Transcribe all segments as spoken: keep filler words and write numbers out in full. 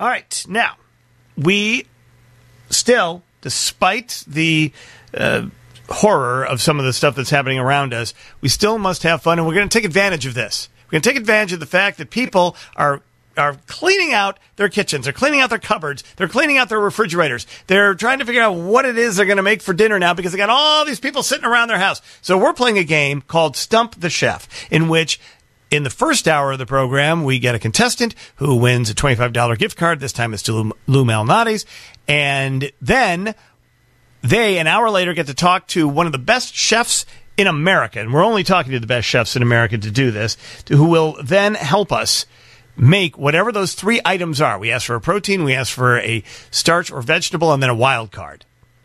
All right. Now, we still, despite the uh, horror of some of the stuff that's happening around us, we still must have fun, and we're going to take advantage of this. We're going to take advantage of the fact that people are are cleaning out their kitchens. They're cleaning out their cupboards. They're cleaning out their refrigerators. They're trying to figure out what it is they're going to make for dinner now because they got all these people sitting around their house. So we're playing a game called Stump the Chef, in which in the first hour of the program, we get a contestant who wins a twenty-five dollars gift card. This time it's to Lou, Lou Malnati's. And then they, an hour later, get to talk to one of the best chefs in America. And we're only talking to the best chefs in America to do this, to, who will then help us make whatever those three items are. We ask for a protein, we ask for a starch or vegetable, and then a wild card.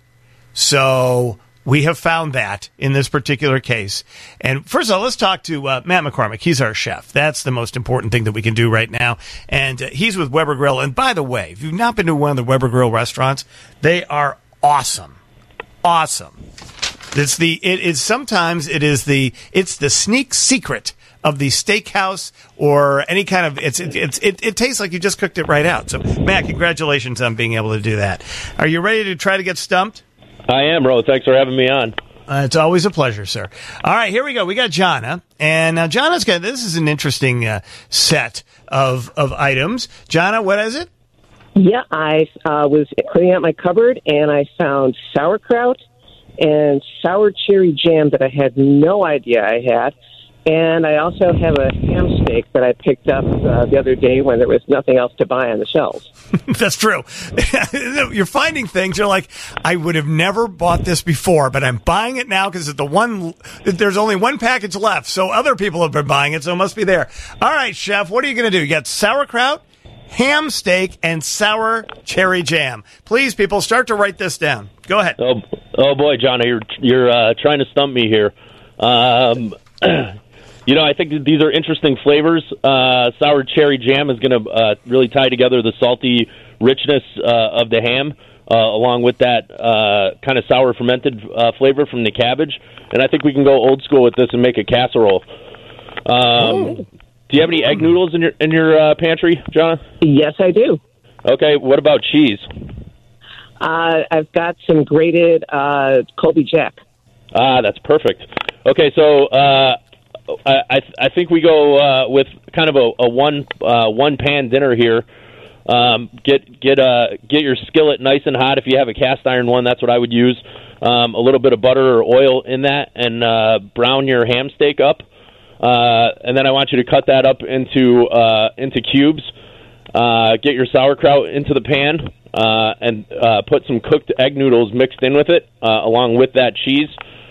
So we have found that in this particular case. And first of all, let's talk to uh, Matt McCormick. He's our chef. That's the most important thing that we can do right now. And uh, he's with Weber Grill. And by the way, if you've not been to one of the Weber Grill restaurants, they are awesome. Awesome. It's the, it is sometimes it is the, it's the sneak secret of the steakhouse or any kind of, it's, it, it's, it, it tastes like you just cooked it right out. So, Matt, congratulations on being able to do that. Are you ready to try to get stumped? I am, Ro. Thanks for having me on. Uh, it's always a pleasure, sir. All right, here we go. We got Jonna. And now Jonna's got, this is an interesting uh, set of, of items. Jonna, what is it? Yeah, I uh, was cleaning out my cupboard and I found sauerkraut and sour cherry jam that I had no idea I had. And I also have a ham steak that I picked up uh, the other day when there was nothing else to buy on the shelves. That's true. You're finding things. You're like, I would have never bought this before, but I'm buying it now because the one. There's only one package left, so other people have been buying it, so it must be there. All right, Chef, what are you going to do? You got sauerkraut, ham steak, and sour cherry jam. Please, people, start to write this down. Go ahead. Oh, oh boy, John, you're you're uh, trying to stump me here. Um, you know, I think that these are interesting flavors. Uh, sour cherry jam is going to uh, really tie together the salty richness uh, of the ham, uh, along with that uh, kind of sour fermented uh, flavor from the cabbage. And I think we can go old school with this and make a casserole. Um, oh. Do you have any egg noodles in your in your uh, pantry, John? Yes, I do. Okay, what about cheese? Uh, I've got some grated uh, Colby Jack. Ah, that's perfect. Okay, so uh, I I think we go uh, with kind of a, a one uh, one pan dinner here. Um, get get uh get your skillet nice and hot. If you have a cast iron one, that's what I would use. Um, a little bit of butter or oil in that, and uh, brown your ham steak up. Uh, and then I want you to cut that up into uh, into cubes. Uh, get your sauerkraut into the pan, uh, and uh, put some cooked egg noodles mixed in with it, uh, along with that cheese.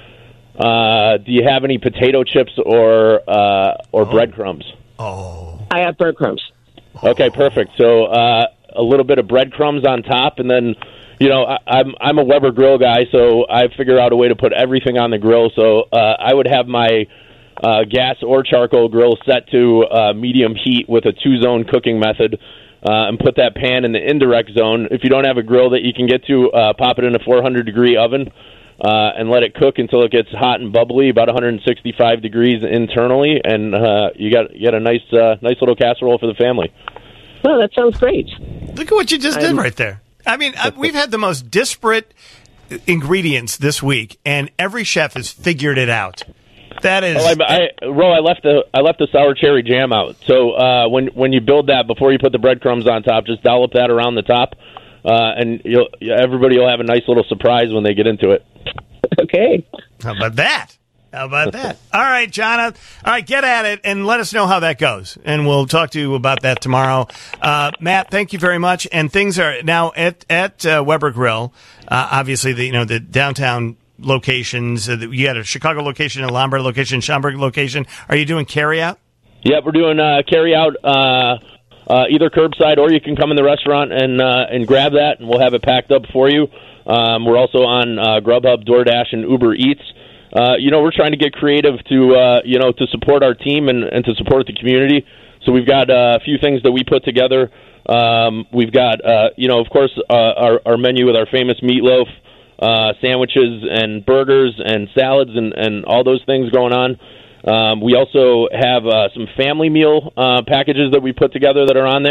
Uh, do you have any potato chips or uh, or oh. breadcrumbs? Oh, I have breadcrumbs. Okay, perfect. So uh, a little bit of breadcrumbs on top, and then, you know, I, I'm I'm a Weber Grill guy, so I figure out a way to put everything on the grill. So uh, I would have my uh, gas or charcoal grill set to uh, medium heat with a two-zone cooking method, uh, and put that pan in the indirect zone. If you don't have a grill that you can get to, uh, pop it in a four hundred degree oven. Uh, and let it cook until it gets hot and bubbly, about one hundred sixty-five degrees internally, and uh, you got you got a nice uh, nice little casserole for the family. Well, that sounds great. Look at what you just I'm, did right there. I mean, uh, we've had the most disparate ingredients this week, and every chef has figured it out. That is, oh, I, I, Ro, I left the I left the sour cherry jam out. So uh, when when you build that, before you put the breadcrumbs on top, just dollop that around the top, uh, and you'll everybody will have a nice little surprise when they get into it. Okay. How about that? How about that? All right, Jonna. All right, get at it and let us know how that goes. And we'll talk to you about that tomorrow. Uh, Matt, thank you very much. And things are now at at uh, Weber Grill. Uh, obviously, the you know the downtown locations. Uh, you had a Chicago location, a Lombard location, Schaumburg location. Are you doing carry out? Yeah, we're doing uh, carry out. Uh, uh, either curbside or you can come in the restaurant and uh, and grab that, and we'll have it packed up for you. Um, we're also on uh, Grubhub, DoorDash, and Uber Eats. Uh, you know, we're trying to get creative to, uh, you know, to support our team and, and to support the community. So we've got uh, a few things that we put together. Um, we've got, uh, you know, of course, uh, our, our menu with our famous meatloaf, uh, sandwiches and burgers and salads and, and all those things going on. Um, we also have uh, some family meal uh, packages that we put together that are on there.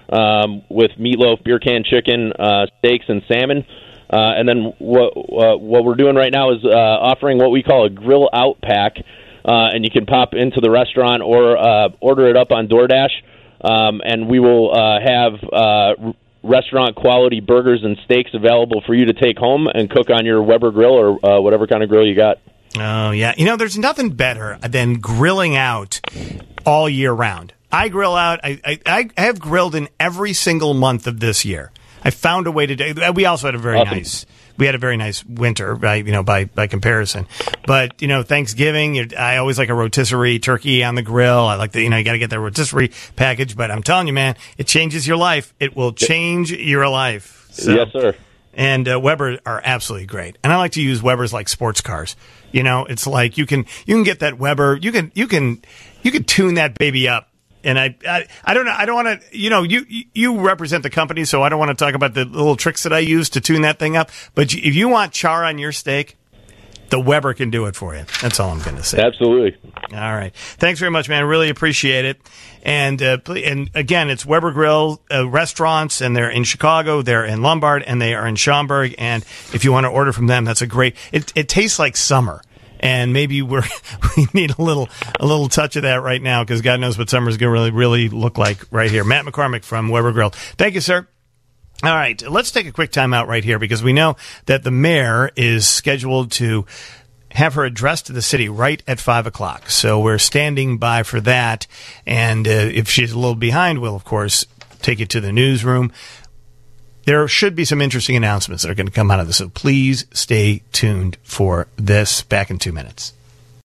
um, with meatloaf, beer can chicken, uh, steaks, and salmon. Uh, and then what uh, what we're doing right now is uh, offering what we call a grill out pack, uh, and you can pop into the restaurant or uh, order it up on DoorDash, um, and we will uh, have uh, restaurant quality burgers and steaks available for you to take home and cook on your Weber grill or uh, whatever kind of grill you got. Oh, yeah. You know, there's nothing better than grilling out all year round. I grill out. I, I, I have grilled in every single month of this year. I found a way to do. We also had a very awesome. nice. We had a very nice winter, by you know, by by comparison. But you know, Thanksgiving, I always like a rotisserie turkey on the grill. I like the, you know, you got to get that rotisserie package. But I'm telling you, man, it changes your life. It will change your life. So, yes, sir. And uh, Weber are absolutely great. And I like to use Webers like sports cars. You know, it's like you can you can get that Weber. You can you can you can tune that baby up. And I, I, I don't know. I don't want to. You know, you you represent the company, so I don't want to talk about the little tricks that I use to tune that thing up. But if you want char on your steak, the Weber can do it for you. That's all I'm going to say. Absolutely. All right. Thanks very much, man. I really appreciate it. And uh, and again, it's Weber Grill uh, restaurants, and they're in Chicago, they're in Lombard, and they are in Schaumburg. And if you want to order from them, that's a great. It it tastes like summer. And maybe we're we need a little a little touch of that right now, because God knows what summer's going to really really look like right here. Matt McCormick from Weber Grill. Thank you, sir. All right, let's take a quick time out right here, because we know that the mayor is scheduled to have her address to the city right at five o'clock. So we're standing by for that. And uh, if she's a little behind, we'll, of course, take you to the newsroom. There should be some interesting announcements that are going to come out of this, so please stay tuned for this. Back in two minutes.